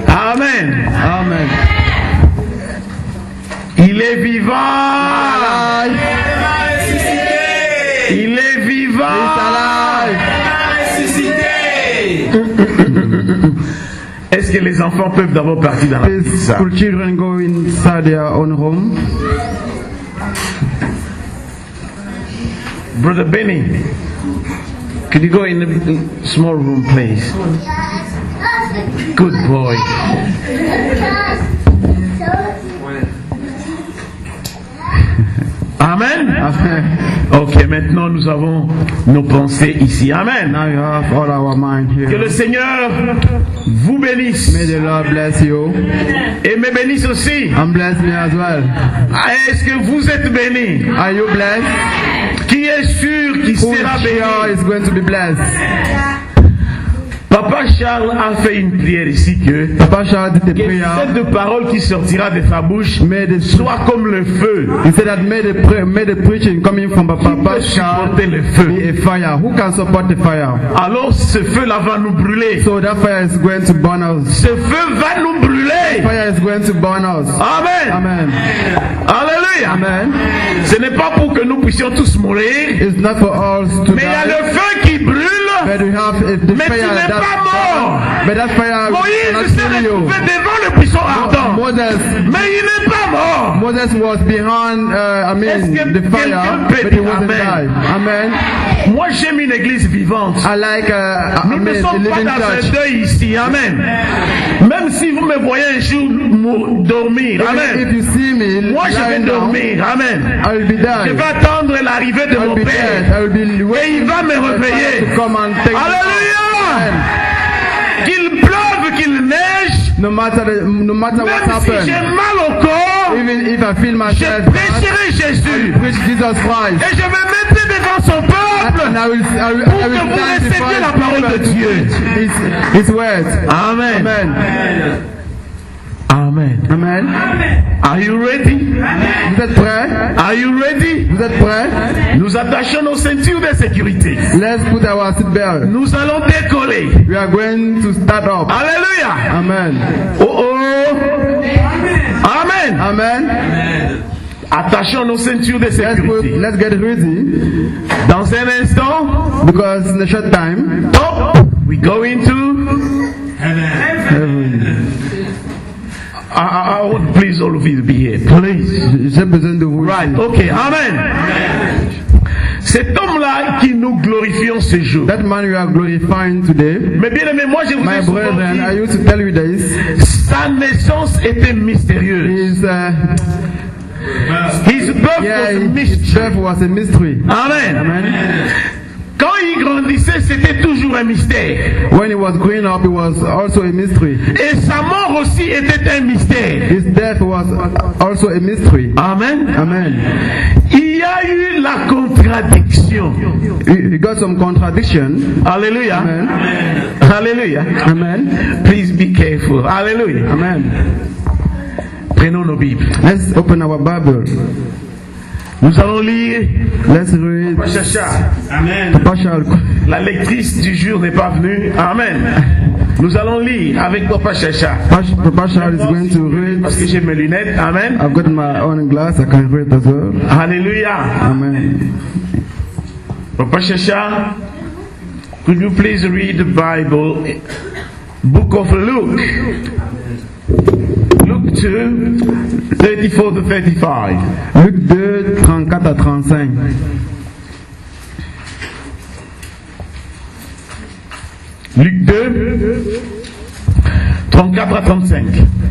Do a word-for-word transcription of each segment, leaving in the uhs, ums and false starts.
Amen. Amen. Il est vivant. Il est vivant. Est-ce que les enfants peuvent d'abord partir dans la pizza? Could children go inside their own home? Brother Benny, could you go in the small room, please? Good boy. Amen. Amen. Ok, maintenant nous avons nos pensées ici. Amen. Now you have all our mind here. Que le Seigneur vous bénisse. May the Lord bless you. Et me bénisse aussi. And bless me as well. Est-ce que vous êtes bénis? Are you blessed? Qui est sûr qu'il Who sera béni? is going to be blessed? Papa Charles a fait une prière ici que, Papa Charles did the que prayer. cette parole qui sortira de sa bouche soit comme le feu. He said that may the, pray, may the preaching coming from Papa Charles le feu. be a fire. Who can support the fire? Alors ce feu-là va nous brûler. So that fire is going to burn us. Ce feu va nous brûler. Fire is going to burn us. Amen. Amen. Alléluia. Amen. Ce n'est pas pour que nous puissions tous mourir. It's not for us to Mais il y a die. le feu qui brûle. But we have if the Mais tu fire n'es that pas mort. But that fire Moïse cannot s'est kill you. retrouvé devant le buisson ardent. Moses, Mais il n'est pas mort. Moses was behind, uh, I mean, the fire, peut but he wasn't Amen. died. Amen. Moi j'aime une église vivante. I like, uh, Nous I ne mean, a sommes pas living dans un church. deuil ici. Amen. Même si vous me voyez un jour mou- dormir. Amen. If you see me Moi je vais lying down, dormir. Amen. I will be Je dead. vais attendre l'arrivée de I will mon be Père. dead. I will be Et waiting il va me for the réveiller. fire to come and take me. Alléluia. Amen. Qu'il pleuve, qu'il neige. No matter the, no matter what Même si happens, j'ai mal au corps. even if I feel Je myself bad, prêcherai Jésus. preach Jesus Christ. Et je me mettrai devant son peuple. And I will, I will, Pour I que will vous stand before receviez la His parole de people Dieu. to preach His, His word. Amen. Amen. Amen. Amen. Are you ready? Vous êtes prêts? Are you ready? Vous êtes prêts? Nous attachons nos ceintures de sécurité. Let's put our seatbelt. Nous allons décoller. We are going to start up. Alléluia. Amen. Oh oh. Amen. Amen. Attachons nos ceintures de Let's, put, sécurité. let's get ready Dans un instant, because in a short time, top, we go into heaven. I, I want please all of you to be here, please. J'ai besoin de vous. Right, okay, amen. Cet homme-là qui nous glorifions ce jour. That man we are glorifying today. Mais bien aimé, moi je vous My ai souvent brethren, I dit, used to tell you this. sa naissance était mystérieuse. His, uh, His birth yeah, was a his mystery. birth was a mystery. Amen. Amen. Quand il grandissait, c'était toujours un mystère. When he was growing up, it was also a mystery. Et sa mort aussi était un mystère. His death was also a mystery. Amen. Amen. Il y a eu la contradiction. We got some contradiction. Alléluia. Amen. Alléluia. Amen. Please be careful. Alléluia. Amen. Prenons nos Bibles. Let's open our Bible. Nous allons lire. Let's read. Papa Chacha. Amen. Papa Charles. La lectrice du jour n'est pas venue. Amen. Nous allons lire avec Papa Chacha. Papa Charles is going to read. Parce que j'ai mes lunettes. Amen. I've got my own glass. I can read as well. Alléluia. Amen. Papa Chacha, could you please read the Bible, Book of Luke, Luke two, thirty-four to thirty-five. Luc deux, trente-quatre à trente-cinq. Luc deux, trente-quatre à trente-cinq.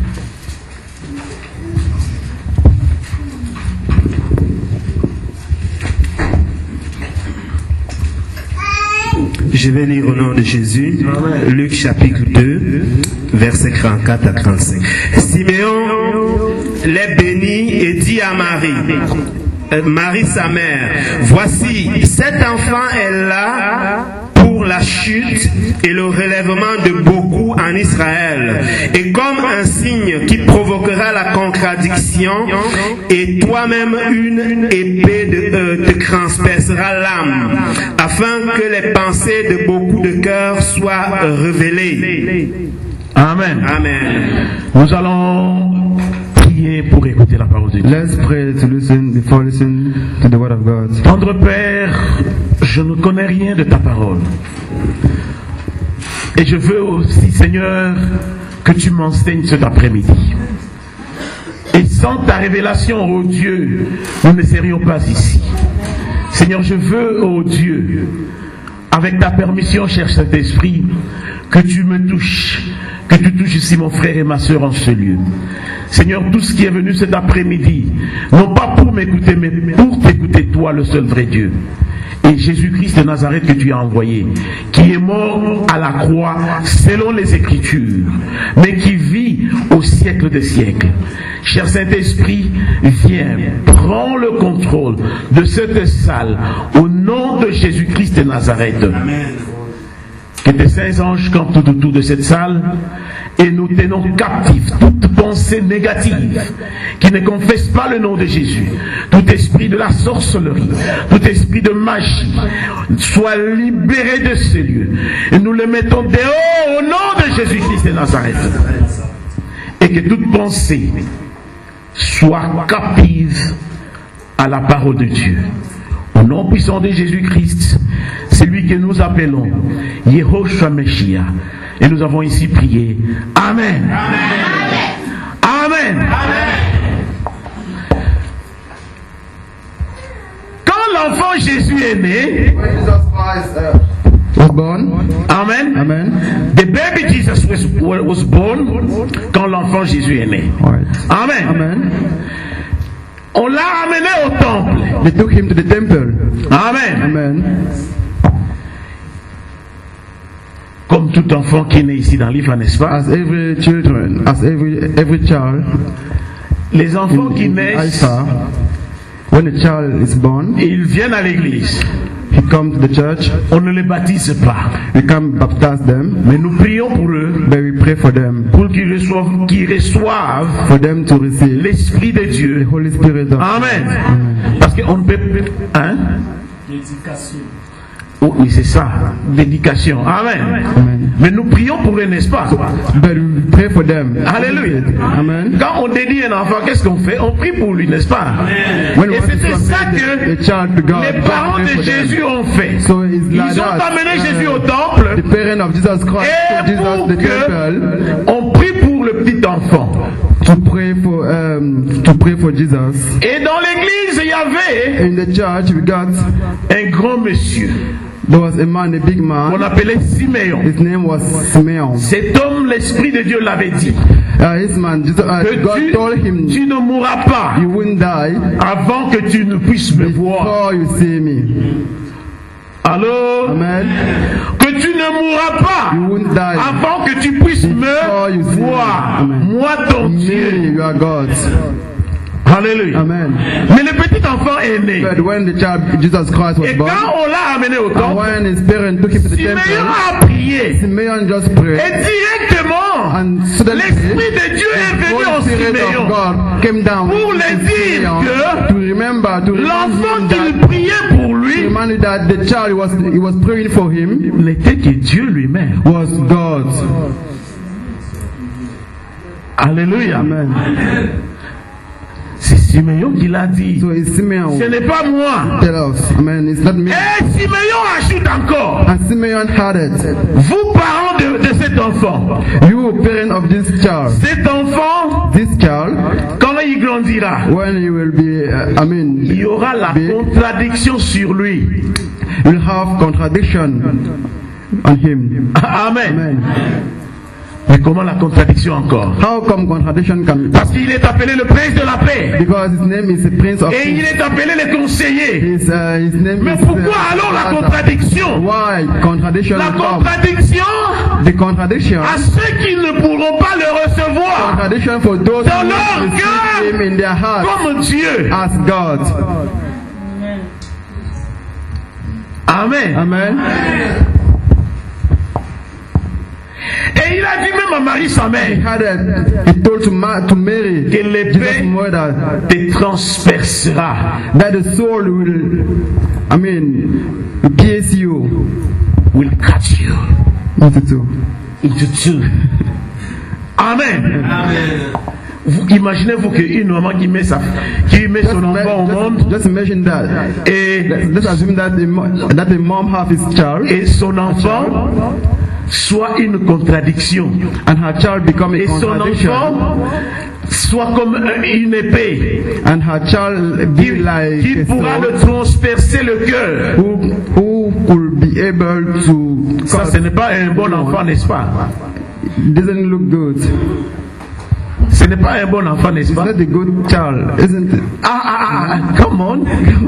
Je vais lire au nom de Jésus, Luc chapitre deux, versets trente-quatre à trente-cinq. Siméon les bénit et dit à Marie, euh, Marie sa mère, voici, cet enfant est là pour la chute et le relèvement de beaucoup en Israël, et comme un signe qui provoquera la contradiction, et toi-même une épée de, euh, te transpercera l'âme, afin que les pensées de beaucoup de cœurs soient révélées. Amen. Amen. Nous allons prier pour écouter la parole de Dieu. Let's pray to listen before listening to the word of God. Tendre Père, je ne connais rien de ta parole. Et je veux aussi, Seigneur, que tu m'enseignes cet après-midi. Et sans ta révélation, ô Dieu, nous ne serions pas ici. Seigneur, je veux, ô Dieu, avec ta permission, cher Saint-Esprit, que tu me touches, que tu touches ici mon frère et ma soeur en ce lieu. Seigneur, tout ce qui est venu cet après-midi, non pas pour m'écouter, mais pour t'écouter, toi, le seul vrai Dieu. Et Jésus-Christ de Nazareth que tu as envoyé, qui est mort à la croix selon les Écritures, mais qui vit au siècle des siècles. Cher Saint-Esprit, viens, prends le contrôle de cette salle au nom de Jésus-Christ de Nazareth. Amen. Que tes saints anges campent tout autour de cette salle et nous tenons captifs toute pensée négative qui ne confesse pas le nom de Jésus. Tout esprit de la sorcellerie, tout esprit de magie soit libéré de ce lieu. Et nous le mettons dehors au nom de Jésus-Christ de Nazareth. Et que toute pensée soit captive à la parole de Dieu. Au nom puissant de Jésus-Christ, c'est lui que nous appelons Yehoshua Meshiach. Et nous avons ici prié. Amen. Amen. Amen. Amen. Quand l'enfant Jésus est né, Was born. Amen. Amen. The baby Jesus was, was born. Quand l'enfant Jésus est né. Right. Amen. Amen. On l'a amené au temple. They took him to the temple. Amen. Amen. Comme tout enfant qui est né ici dans l'I F A, n'est-ce pas? As every children, as every every child Les enfants in, qui in naissent, Isa, when a child is born, ils viennent à l'église. he comes to the church. On ne les baptise pas. We can't baptize them, Mais nous prions pour eux, but we pray for them, pour qu'ils reçoivent, qu'ils reçoivent for them to receive l'Esprit de the Dieu. Holy Spirit of Amen. Amen. Parce qu'on ne peut... Hein? L'éducation. Oh, oui, c'est ça. Dédication. Amen. Amen. Mais nous prions pour eux, n'est-ce pas? But we pray for them. Alléluia. Amen. Quand on dédie un enfant, qu'est-ce qu'on fait? On prie pour lui, n'est-ce pas? When we Et want to c'était ça submit que the, the child to God, les God parents pray de for them. Jésus ont fait. So it's Ils like ont that. amené Uh, Jésus au The temple parent of Jesus Christ et took Jesus pour to the temple que on prie pour le petit enfant. to pray for um, to pray for Jesus. Et dans l'église, il y avait In the church, we got un grand monsieur there was a man, a big qu'on man. appelait Siméon. His name was Simeon. Cet homme, l'Esprit de Dieu l'avait dit Uh, his man, Jesus, uh, que God tu, told him, tu ne mourras pas "You won't die avant que tu ne puisses me voir. before you see me." Allô? Amen. Que tu ne mourras pas You won't die avant que tu puisses before you me see me. voir. Amen. Moi, ton Me, Dieu. you are God. Alléluia. Amen. Mais le petit enfant est né. But when the child Jesus Christ was Et born, quand on l'a amené au and temple, when his parents took him to the Siméon temple, a prié. Simeon just prayed, Et directement, and suddenly l'Esprit de Dieu est the venu en Holy Spirit of Siméon. God came down Pour to les dire Simeon que to remember, to remind L'enfant him qu'il that, priait pour to lui remind him that the child he was he was praying for him n'était que Dieu lui-même. was God. Alléluia. Amen. C'est Siméon qui l'a dit. So it's Simeon Ce n'est pas moi. tell us. Amen. It's not me. Et Siméon ajoute encore. And Simeon had it. Vous parents de, de cet enfant. You parent of this child. Cet enfant, This child, quand il grandira, when he will be, uh, I mean, il y aura la be, contradiction sur lui. will have contradiction on him. Amen. Amen. Mais comment la contradiction encore? How come contradiction can? Parce qu'il est appelé le prince de la paix. Because his name is the Prince of Et il Peace. est appelé le conseiller. His, uh, his name Mais is. pourquoi uh, alors la Father. contradiction? Why contradiction? La will come? contradiction The contradiction. à ceux qui ne pourront pas le recevoir Contradiction for those dans who leur receive cœur him in their heart comme Dieu. as God. Amen. Amen. Et il a dit même à Marie sa He mère had a, he told to, Ma, to Mary, que l'épée Jesus' mother, te transpercera. that the soul will, I mean, pierce you Will cut you into two. into two. Amen. Vous imaginez-vous qu'une maman qui met, sa, qui met son enfant au monde, just imagine that. et, Let's assume that the, mo- that the mom have his child, et son enfant soit une contradiction. and her child become a Et son contradiction, enfant soit comme une épée and her child be qui, like qui a pourra sword, le transpercer le cœur. who, who could be able to Ça, ce n'est pas un bon enfant, n'est-ce pas? It doesn't look good. Ce n'est pas un bon enfant, n'est-ce It's pas? not a good child, isn't it? Ah, ah, ah, come on.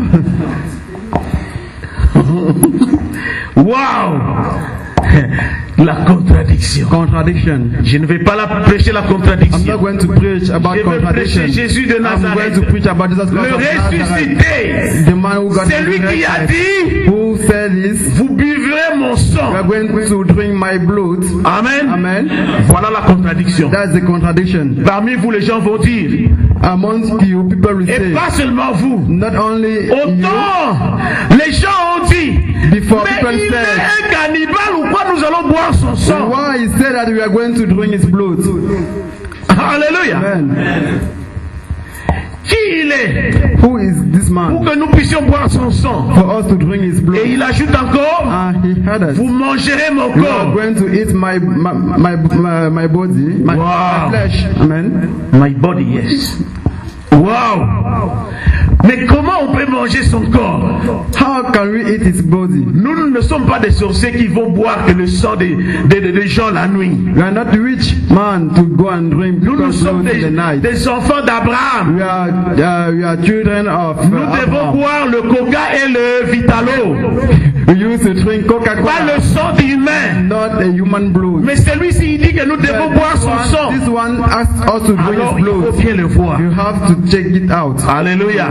Wow. La contradiction. Contradiction. Je ne vais pas la prêcher la I'm not contradiction. going to preach about Je vais contradiction. prêcher Jésus de I'm going Nazareth, to preach about Jesus Christ le of Nazareth, ressuscité. the man who got C'est lui qui a resurrected, dit, who said this, vous buvrez mon you are sang. going to drink my blood. Amen. Amen. Voilà la contradiction. That's the contradiction. Parmi vous, les gens vont dire, Amongst you, people will et say, pas seulement vous, not only you, autant les gens ont dit, Before mais people il said, est un cannibale ou quoi, nous allons boire son sang. why he said that we are going to drink his blood. Alléluia. Amen. Qui il est Who is this pour man? que nous puissions boire son sang? For us to drink his Et blood. il ajoute encore, And he had us. vous mangerez mon You are corps. going to eat my my my, my, my body, my, Wow. my flesh. Amen. My body, yes. Wow. Mais comment on peut manger son corps? How can we eat his body? Nous ne sommes pas des sorciers qui vont boire que le sang des, des, des- des gens la nuit. We are not rich man to go and drink Nous, nous because sommes blood in des, the night. des enfants d'Abraham. We are uh, we are children of uh, Nous devons Abraham. boire le coca et le vitalo. We used to drink Pas Coca-Cola, le sang d'humain. not a human blood. Mais celui-ci il dit que nous devons boire This son one, sang. this one asks us to drink Alors his il faut blood. bien le voir. You have to check it out. Alléluia.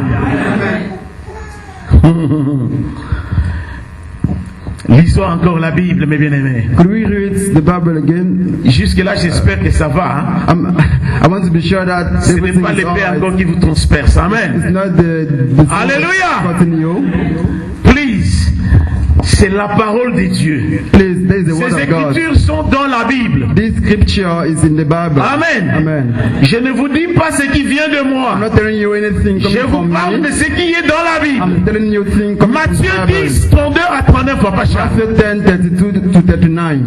Lisons encore la Bible, mes bien-aimés. Could we read the Bible again? Jusque-là, j'espère que ça va. Hein? I'm, I want to be sure that Ce n'est everything pas is l'épée alright. encore qui vous transperce. Amen. It's not the, the Hallelujah. cutting you. Please. C'est la parole de Dieu. Please, there is the word Ces of God. écritures sont dans la Bible. This scripture is in the Bible. Amen. Amen. Je ne vous dis pas ce qui vient de moi. I'm not telling you anything Je coming vous from parle de me. ce qui est dans la Bible. I'm telling you things coming from Matthieu the Bible. dix, trente-deux à trente-neuf, Papa Charles. Matthew ten, thirty-two to thirty-nine.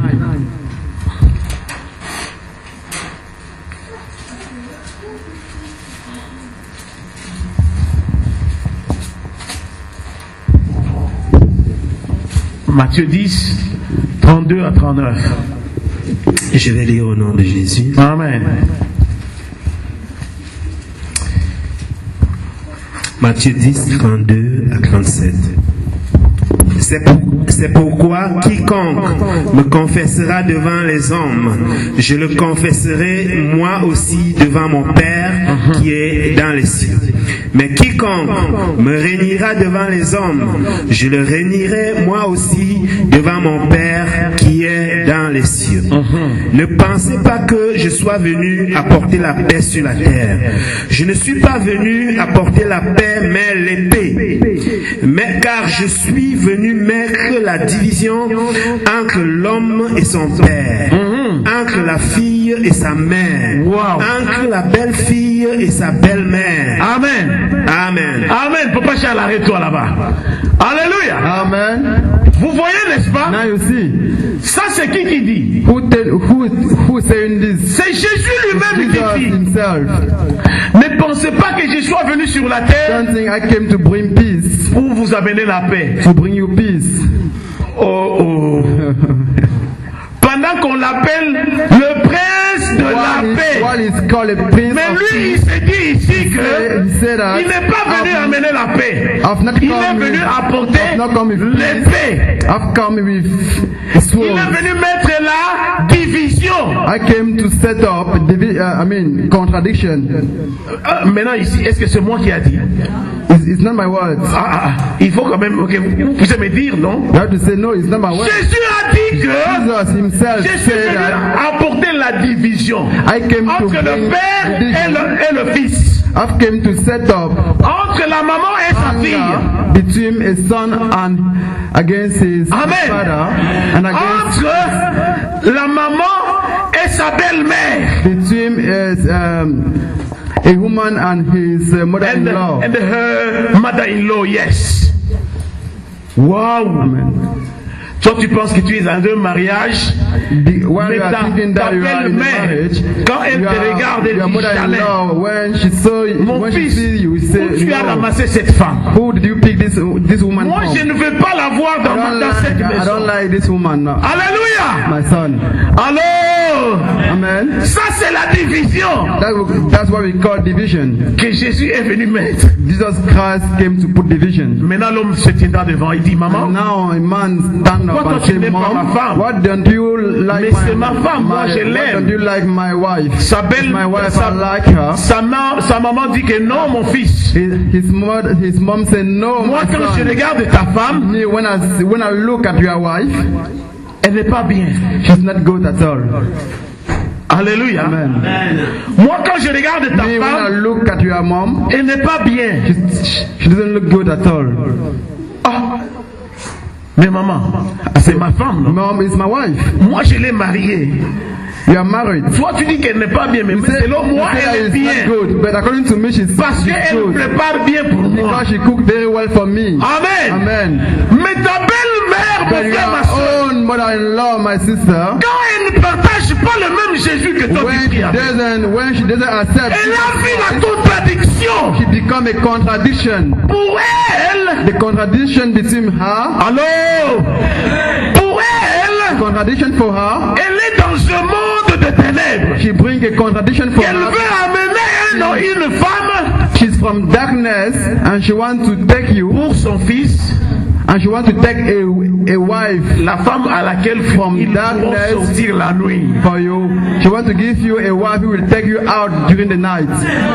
Matthieu dix, trente-deux à trente-neuf. Je vais lire au nom de Jésus. Amen. Matthieu dix, trente-deux à trente-sept. C'est pour- c'est pourquoi quiconque me confessera devant les hommes, je le confesserai moi aussi devant mon Père qui est dans les cieux. Mais quiconque me régnera devant les hommes, je le régnerai moi aussi devant mon Père qui est dans les cieux. Ne pensez pas que je sois venu apporter la paix sur la terre. Je ne suis pas venu apporter la paix, mais l'épée. Mais car je suis venu mettre la division entre l'homme et son père, entre la fille et sa mère, Wow. entre la belle-fille et sa belle-mère. Amen. Amen. Amen. Papa Charles, arrête-toi là-bas. Alléluia. Amen. Vous voyez, n'est-ce pas? Now you see, Ça, c'est qui qui dit? who tell, who who saying this? C'est Jésus lui-même Jesus qui dit. himself. Ne pensez pas que je sois venu sur la terre Don't think I came to bring peace, pour vous amener la paix. to bring you peace. Oh, oh. Pendant qu'on l'appelle le prince de While la he's, paix. while he's called a prince Mais of lui, il peace, s'est dit ici que he said that il n'est pas venu I've- amener la paix. I've not Il come est venu with- apporter I've not come with peace. l'épée. I've come with a Il sword. est venu mettre la division. I came to set up, divi- uh, I mean, contradiction. Euh, maintenant ici, est-ce que c'est moi qui a dit? It's, it's not my words. Ah, ah, ah. Il faut quand même, ok, vous pouvez me dire, non? You have to say, no, it's not my words. Jésus a dit que Jesus himself je suis said venu that apporter la division I came to entre le bring père et division. le, et le fils, I've came to set up entre la maman et sa fille, anger between a son and against his Amen. father and against entre la maman et et sa belle-mère. between his, um, a woman and his uh, And, mother-in-law. and her mother-in-law, yes. Wow. Amen. Toi, tu penses que tu es dans un mariage, The, while mais you are ta, thinking ta that you are in a belle-mère, marriage, quand elle you te regarde, are, elle your dit jamais, mother-in-law, when she saw you, mon when she fils, see you, she où say, tu as no, ramassé cette femme? who did you pick this this woman Moi, from? je ne veux pas la voir I dans, ma- don't dans cette like, I don't maison. like this woman now. Alléluia. My son. Allô? Amen. Ça, c'est la division That, that's what we call division. que Jésus est venu mettre. Jesus Christ came to put division. Maintenant, l'homme se tiendra devant. Il dit, maman, And now a man stand up Pourquoi and toi, tu say, n'aimes pas ma femme? Mom, what don't you like Mais my, c'est ma femme, moi, my- je what l'aime. don't you like my wife? sa belle, My wife, sa, I like her. sa, ma- sa maman dit que non, mon fils. His, his mother, his mom said, no, Moi, my quand je son. regarde ta femme, Me, when I when I look at your wife, elle n'est pas bien. she's not good at all. Alléluia. Amen. Moi, quand je regarde ta Me, when I femme, look at your mom, elle n'est pas bien. she, she doesn't look good at all. Ah. Mais maman, c'est ma femme, non? Mom is my wife. Moi, je l'ai mariée. You are married. Toi, tu dis qu'elle n'est pas bien, mais You say, selon moi, you say that elle est it's bien. not good, but according to me, she's, Parce she's qu'elle good. prépare bien pour moi. Because she cooked very well for me. Amen. Amen. Mais ta belle-mère, But mon frère, ma your soeur, own mother-in-law, my sister, quand elle ne partage pas le même Jésus que toi, when tu she pries avec, doesn't, when she doesn't accept, elle a vu la contradiction. she become a contradiction. Pour elle, The contradiction between her, allô, pour elle, contradiction for her, elle est dans un monde de ténèbres. she brings a contradiction for Elle her. veut amener un homme, une femme She's from darkness and she wants to take you, pour son fils, and she wants to take a, a wife la femme à laquelle From ils vont darkness. sortir la nuit. for you. She wants to give you a wife who will take you out during the night.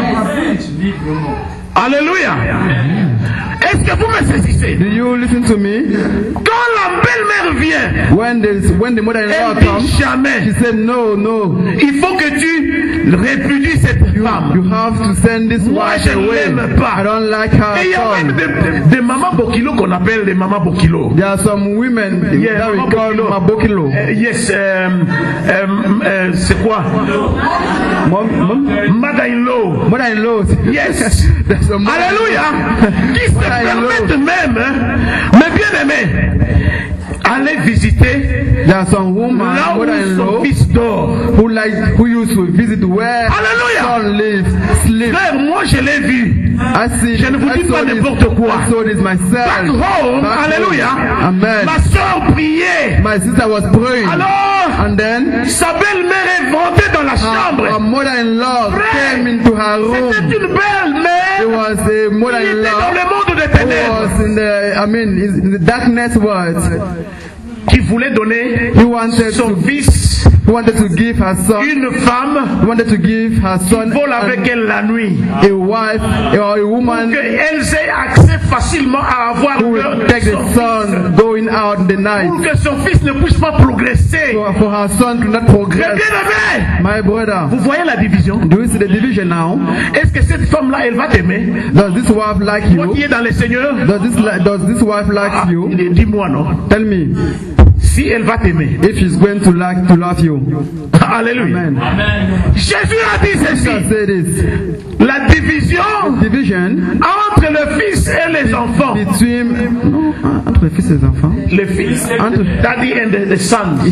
Alléluia. Est-ce que vous me saisissez? Do you listen to me? Quand la belle-mère vient, When the when the mother-in-law elle dit comes, she jamais, said, no, no. il faut que tu répudies cette You femme. have to send this Moi, wife je away. l'aime pas. I don't like her Et il y a at même all. des, des mamans Bokilo qu'on appelle les mamans Bokilo. There are some women Yeah, that we Mama call Bokilo. Mabokilo. Euh, yes, euh, euh, euh, c'est quoi? Mom, mom, Mother-in-law. mother-in-law. Yes. There's a mother- Alléluia. Qui se Mother-in-law. permettent même, hein, mais bien aimé, aller visiter There are some women, là où son mother-in-law, fils dort. who like who used to visit where Alléluia. son lives, sleep. Frère, moi je l'ai vu. I see. Je ne vous I dis pas saw this- n'importe quoi. I saw this myself. Back home, Back alléluia. home. Amen. Ma soeur priait. My sister was praying, Alors, and then sa belle-mère est montée dans la her, chambre. her mother-in-law Frère, came into her room. C'était une It belle-mère. was a Il était dans mother-in-law le monde des who ténèbres. was in the, I mean, in the darkness world. Qui voulait donner He wanted son to, fils he wanted to give her son, une femme he wanted to give her son vole avec elle la nuit. a wife or a woman Qu'elle ait accès facilement à avoir who will take the son son going out in the night pour que son fils ne puisse pas progresser. for, for her son to not Mais progress. bien aimé, My brother, vous voyez la division? do you see the division now? Est-ce que cette femme-là, elle va t'aimer? Does this wife like Toi qui you? es dans le Seigneur, Does this li- does this wife like ah, you? dis-moi non. Tell me Si elle va t'aimer. if she's going to like to love you. Alléluia. Amen. Jésus a dit Jesus ceci. said this. La division Division entre le fils et les enfants. between no, entre les fils et les enfants. Le fils, Entre- daddy and the, the sons.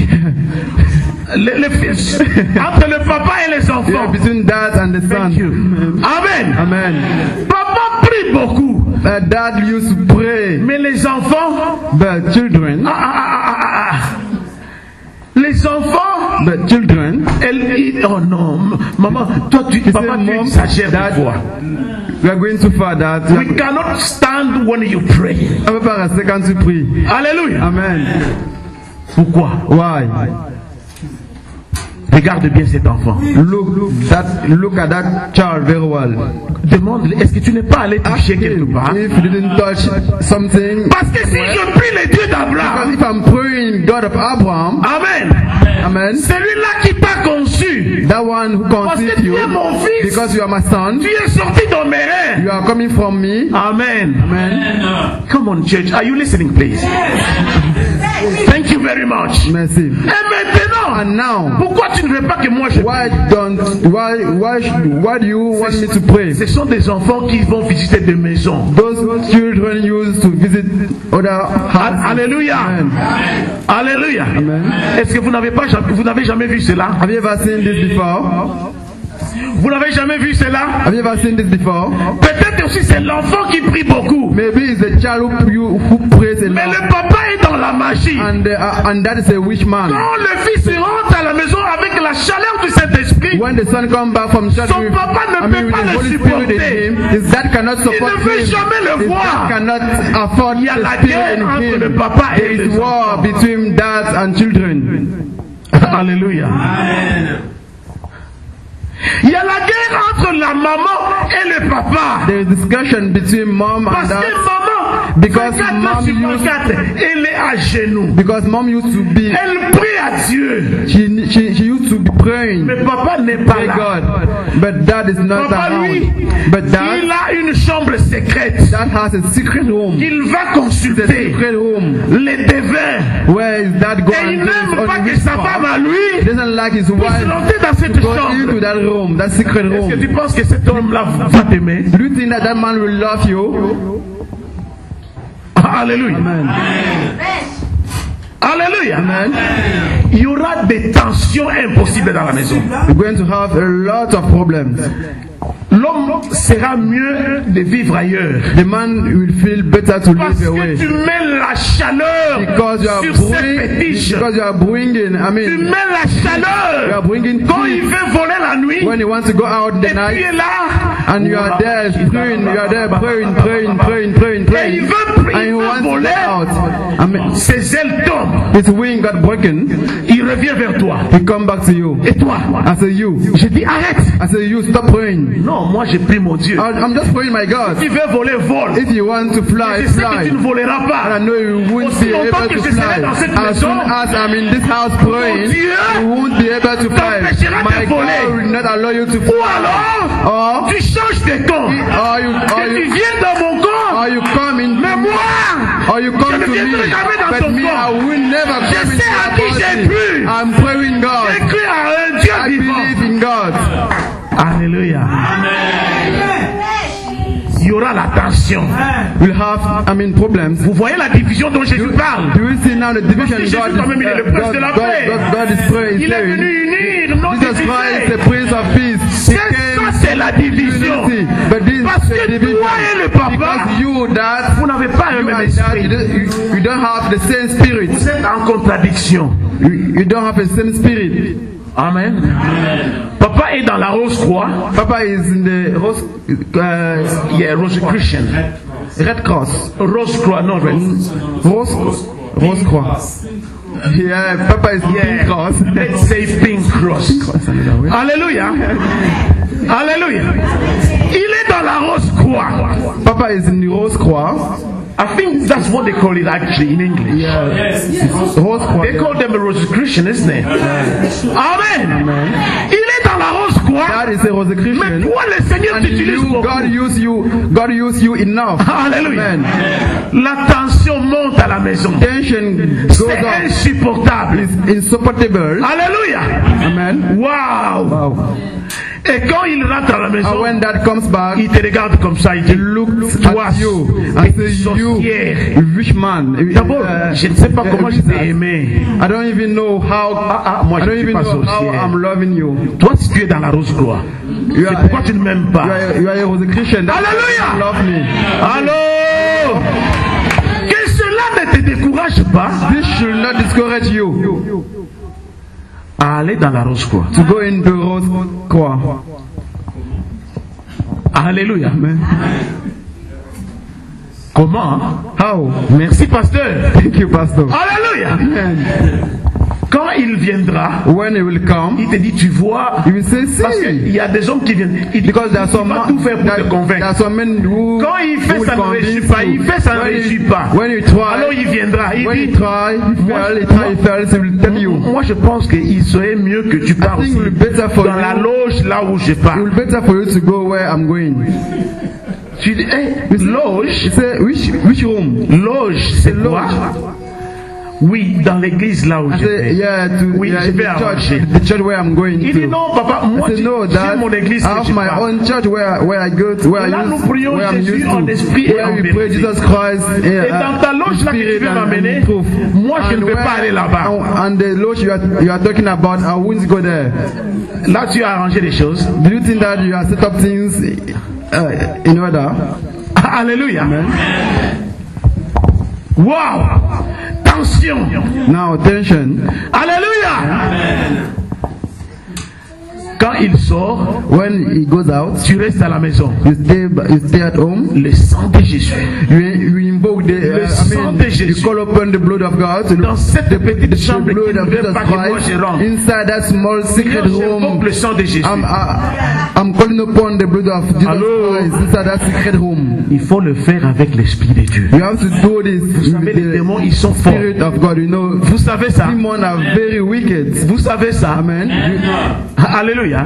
Le, le fils. Entre le papa et les Yeah, enfants. between dad and the son. Thank you. Amen. Amen. Papa prie beaucoup. Uh, dad used to pray, Mais les enfants, but children, ah, ah, ah, ah, ah, ah. les enfants, but children, elle, il- oh non, maman, toi tu, He papa, said, tu Mom, exagères Dad, des fois. we are going too far, dad. We cannot stand when you pray. On ne peut pas rester quand tu pries. Alléluia. Amen. Pourquoi? Why? Regarde bien cet enfant. Look, look, that, look at that child very well. Demande, est-ce que tu n'es pas allé Ask toucher quelque him part? if you didn't touch something. Parce que si je prie le Dieu Because d'Abraham, if I'm praying God of Abraham, Amen, Amen, celui-là qui t'a conçu, that one who parce que conceived tu es you, mon fils, because you are my son, tu es sorti dans mes reins. you are coming from me. Amen. Amen. Come on, church. Are you listening, please? Thank you very much. Merci. Et maintenant, And now, pourquoi tu ne ne veux pas que moi je Why prie? don't why why should, why do you want me to pray? Ce sont des enfants qui vont visiter des maisons. Those children used to visit other houses. Alléluia. Amen. Alléluia. Amen. Est-ce que vous n'avez pas vous n'avez jamais vu cela? Have you ever seen this before? Vous n'avez jamais vu cela? Have you ever seen this before? Peut-être aussi c'est l'enfant qui prie beaucoup. Maybe it's the child who, you, who prays a Mais lot. le papa est dans la magie. And, uh, and that is a witch man. Quand le fils rentre à la maison avec la chaleur du Saint-Esprit, When the son comes back from church, son with, papa ne I peut mean, with pas the le Holy Spirit in supporter. him, his dad cannot support Il ne veut him. jamais le His voir. dad cannot afford Il y a the la spirit guerre in entre him. le papa et There les is war enfants. between dads and children. Alléluia. Amen. Il y a la guerre entre la maman et le papa. There is discussion between mom and Parce dad. que maman, Because vingt-quatre mom heures sur used- vingt-quatre, elle est à genoux. Because mom used to be, Elle prie à Dieu. she, she, she used to be praying. Mais papa n'est pas Pray là. God. But dad is not Papa, lui, around. But il dad, a une chambre secrète. dad has a secret room. Il va It's a consulter secret room. les devins. Where is dad Et going il to his n'aime pas own que sa femme à He lui doesn't like his puisse wife rentrer dans cette to go into chambre. that room, that secret Est-ce que room. tu penses que cet homme-là va t'aimer? Do you think that that man will love you? Alléluia. Amen. Alléluia. Amen. Il y aura des tensions impossibles dans la maison. We're going to have a lot of problems. L'homme sera mieux de vivre ailleurs. The man will feel better to Parce live que away. tu mets la chaleur Because you are sur ses bringing, fétiches. because you are bringing, I Tu mean, mets la you are chaleur. bringing Quand il heat veut voler la nuit, when you want to go out in et the puis il night, est là, and you are there praying, you are there praying, praying, praying, praying, et il praying, veut, and il you veut want to voler, get out. I mean, ses ailes tombent, his wing got broken. il revient vers toi. He come back to you. Et toi? I say, you. Je dis arrête. I say, you stop praying. Non, moi j'ai pris mon Dieu. I- I'm just praying, my God. Si tu veux voler, vole. If you want to fly, Je sais que fly. tu ne voleras And I pas. know you won't Aussi be longtemps able que to je serai fly. dans cette As soon maison, as I'm in this house praying, Dieu you won't be able to fly. t'empêchera de My voler. God will not allow you to Ou fly. alors, Or, tu changes de camp. or you, or Que tu you, viennes dans mon camp. or you come in, Mais moi, or you je come ne to viendrai me. jamais dans But ton me, I camp. will never Je come sais à qui into j'ai your cru. body. I'm praying God. J'ai cru à un Dieu I vivant. believe in God. Alléluia. Il y aura la tension. We'll have, I mean, problems. Vous voyez la division dont Jésus parle. Do you see now the division Parce que God Jésus, is, quand même, il est le uh, prince God, de la God, paix. God, God is praying? Il est venu unir, non Jesus Christ, diviser. the Prince of Peace. He C'est came ça, c'est la division. unity. But this Parce is the que division. toi et le papa, Because you, that, vous n'avez pas un you même and that, you esprit. don't, you, you don't have the same spirit. Vous êtes en contradiction. You, you don't have the same spirit. Amen. Papa est dans la Rose Croix. Papa is in the Rose, uh, Yeah, Rosicrucian. Red Cross. Rose Croix, non, Red. Rose, Rose Cross. Yeah, Papa is Yeah. Pink Cross. Let's say Pink Cross. Alléluia. Alléluia. Il est dans la Rose Croix. Papa is in the Rose Cross. I think that's what they call it actually in English. Yeah. Rose Cross. They call them a Rosicrucian, isn't it? Amen. Il est dans la Rose Croix. That is a Rosicrucian. Mais toi, le Seigneur And t'utilise you, beaucoup. God use you, God use you enough. Alléluia. Amen. La tension monte à la maison. Tension goes C'est up. insupportable. It's insupportable. Alléluia. Amen. Wow. Wow. Et quand il rentre à la And maison, when that comes back, il te regarde comme ça, il dit, he looks toi, at you and et says, you, sorcière. rich man. D'abord, Uh, je ne sais pas uh, comment je t'ai I aimé. don't even know how, Ah, ah, moi, I je don't ne suis even pas know how sorcière. I'm loving you. Toi, si tu es dans la Rose Croix, You c'est are, pourquoi tu ne m'aimes you pas. are, you are a Rosicrucian. That's why Alléluia. you love me. Allô? Que cela ne te décourage pas This should not discourage you à aller dans la Rose Croix. to go in the Rose Croix. Alléluia. Amen. Comment? Hein? How? Merci, pasteur. Thank you, Pastor. Alléluia. Amen. Quand il viendra, When he will come, il te dit, tu vois, he will say, parce qu'il see. y a des hommes qui viennent. Il dit, Because there are il some, va tout faire pour there, te there convaincre. are some men who, Quand il fait who ça will ne réussit convince pas, il you. fait ça ne When réussit you, pas. when you try, Alors il viendra, il when dit, you try, you moi, fail, you try, you fail, he will tell you. moi je pense qu'il serait mieux que tu parles think aussi it will be better for dans you. la loge là où je It pars. will be better for you to go where I'm going. Tu dis, hey, He loge, said, which, which room? loge, c'est quoi? Oui, dans l'église là où I je said, vais. yeah, to, Oui, yeah, je in vais the arranger. church, the church where I'm going Il dit to. non, papa, moi I said, no, j'ai Dad, mon église I que have je my pars. own church where, where I go to, where, Là, I nous use, prions where I'm Jésus used en to, esprit et where en we pray vérité. Jesus Christ Et yeah, dans ta loge là que tu spirit veux and, m'amener, and truth. moi je And ne vais where- pas aller là-bas. And, and the lodge you are, you are talking about, I won't go there. Là tu as arrangé les choses. Do you think that you have set up things uh, in order? Alléluia. Amen. Wow. Tension. Now, attention. Alléluia. Quand il sort, When he goes out, tu restes à la maison. you stay, you stay at home. Le sang de Jésus. You, you invoke the, Le uh, I sang mean, de Jésus. you call upon the blood of God. To Dans cette petite the chambre qui blood ne of veut Jesus pas que moi Christ je rentre. inside that small secret J'invoque room. le sang de Jésus. I'm, I, I'm calling upon the blood of Jesus Allô? Christ inside that secret room. Il faut le faire avec l'Esprit de Dieu. You have to do this Vous savez, with les démons, ils sont the forts. Spirit of God. You know, Vous savez ça. demons are very wicked. Vous savez ça. Amen. Alléluia.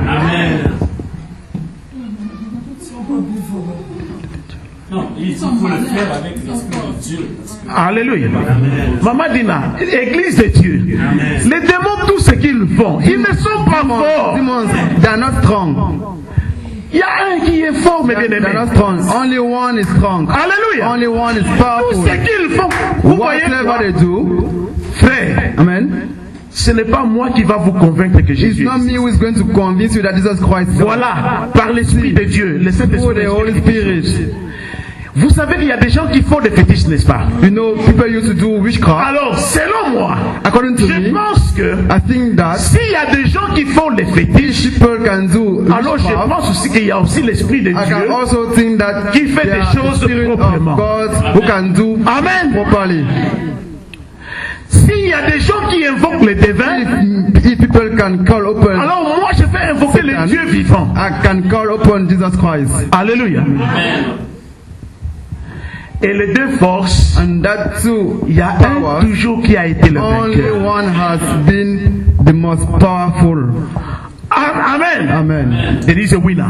Non, il faut le faire avec l'Esprit de Dieu. Alléluia. Maman Dina, l'église de Dieu. Les démons, tout ce qu'ils font, ils ne sont pas forts. Demons, they are not strong. Il y a un qui est fort, mes They are bien-aimés. not strong. Only one is strong. Alléluia. Only one is Tout powerful. ce qu'ils font, vous voyez Whatever quoi? they do, Frère, amen. ce n'est pas moi qui va vous convaincre que It's Jésus not est. me who is going to convince you that Jesus Christ is God. Voilà, par l'Esprit de Dieu, le Through Saint-Esprit. the Holy Spirit. Vous savez qu'il y a des gens qui font des fétiches, n'est-ce pas? You know, people used to do witchcraft. Alors, selon moi, According to je me, pense que I think that s'il y a des gens qui font des fétiches, people can do alors je witchcraft. pense aussi qu'il y a aussi l'Esprit de I can Dieu. also think that qui fait there des are choses the Spirit of proprement. God who can do Amen. properly. S'il y a des gens qui invoquent les devins, If, if people can call upon, alors moi je vais invoquer le Satan, Dieu vivant. I can call upon Jesus Christ. Alléluia. Et les deux forces, And that too, il y a power, un toujours qui a été le only vainqueur. one has been the most powerful. Ah, Amen. Amen. There is a winner.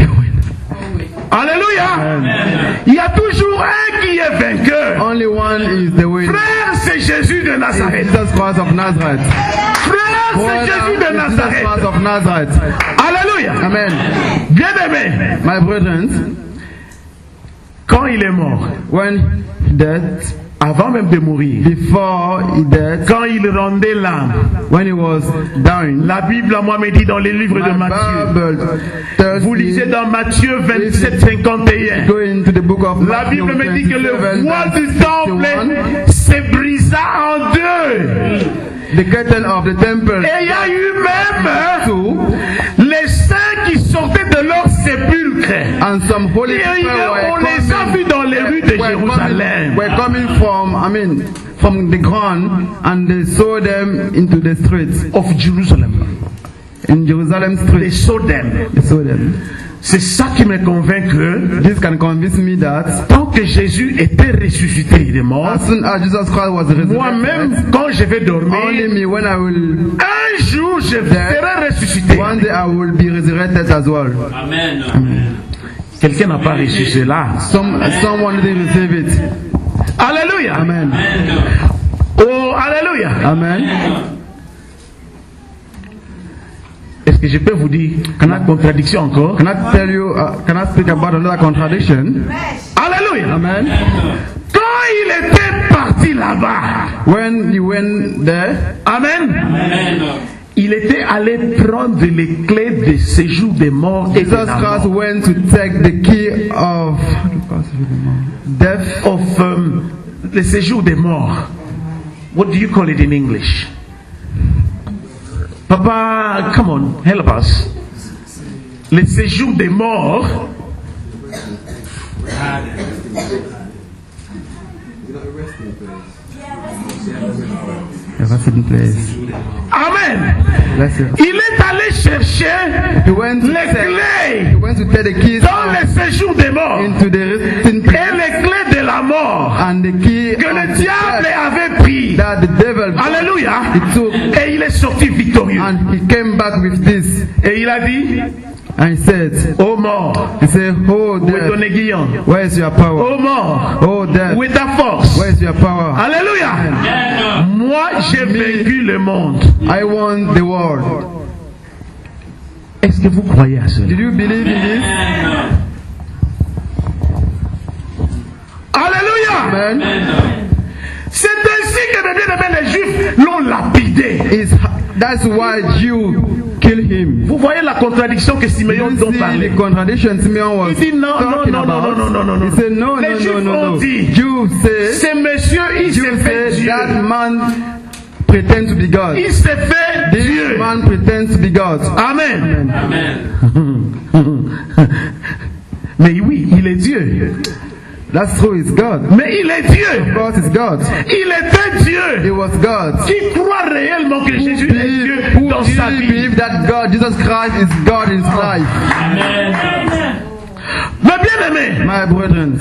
Alléluia. Il y a toujours un qui est vainqueur. Only one is the winner. Frère, c'est Jésus de Nazareth. Jesus Christ of Nazareth. Frère, c'est Brother, Jésus de is Jesus Nazareth. Christ of Nazareth. Alléluia. Amen. Bien aimé. My brethren, Quand il est mort, when he died, avant même de mourir, before he died, quand il rendait l'âme, when he was dying, la Bible à moi me dit dans les livres de my Matthieu, Bible tells vous lisez me, dans Matthieu vingt-sept cinquante et un, go into the book of la Matthew Bible me dit que le twenty-seven, voile du verse temple sixty-one, se brisa en deux. the curtain of the temple Et il y a eu même too, les saints qui sortaient de leur sépulcre. and some holy Et people were on les a vus coming, dans les rues de were Jérusalem. coming, were coming from, I mean, from the ground, and they saw them into the streets Of Jerusalem. in Jerusalem They streets. saw them. They saw them. C'est ça qui me convainc que This can convince me that tant que Jésus était ressuscité, il est mort. as soon as Jesus Christ was resurrected, Moi-même, quand je vais only dormir, me, when I will, un jour je serai ressuscité. one day I will be resurrected as well. Amen. Quelqu'un n'a pas reçu cela. Some, someone didn't receive it. Alléluia. Amen. Oh, alléluia. Amen. Est-ce que je peux vous dire la contradiction encore? Can I tell you, uh, can I speak about another contradiction? Alléluia. Amen. Quand il était parti là-bas, When he went there, Amen, Amen. il était allé prendre les clés de séjour des morts et de Jesus la Christ mort. went to take the key of death. Of um, le séjour des morts. What do you call it in English? Papa, come on, help us. Le séjour des morts. A resting place. Amen. That's it. Il est allé chercher He went to les take, he clés went to take the keys dans le séjour des morts into the resting et place les clés de la mort and the key que le of the diable death avait pris. that the devil got. Alléluia. He took Et il est sorti victorieux. and he came back with this Et il a dit, And he said, Ô mort, he said, oh où est ton death, aiguillon? where is your power? Ô mort, Oh death, où est ta force? where is your power? Alléluia. Moi, j'ai vaincu le monde. I won the world. Est-ce que vous croyez à cela? Did you believe in this? Alléluia. Amen. C'est ainsi que bien aimés, les Juifs l'ont lapidé. It's, that's why you kill him. Vous voyez la contradiction que Simeon You dont see parlait. the contradiction Simeon was Il dit non, non, talking non, non, about. non, non, non, non. He said no, Les no, Juifs no, no, ont no. dit, You say, ce monsieur, il you s'est fait say Dieu. that man pretend to be God. Il s'est fait This Dieu. man pretends to be God. Amen. Amen. Mais oui, il est Dieu. That's true, it's God. Mais il est Dieu. God is God. Il était He Dieu. was God. Qui croit réellement que Jésus est Dieu Who dans sa really vie? believe that God, Jesus Christ, is God in his life? Mais bien aimé, My brethren,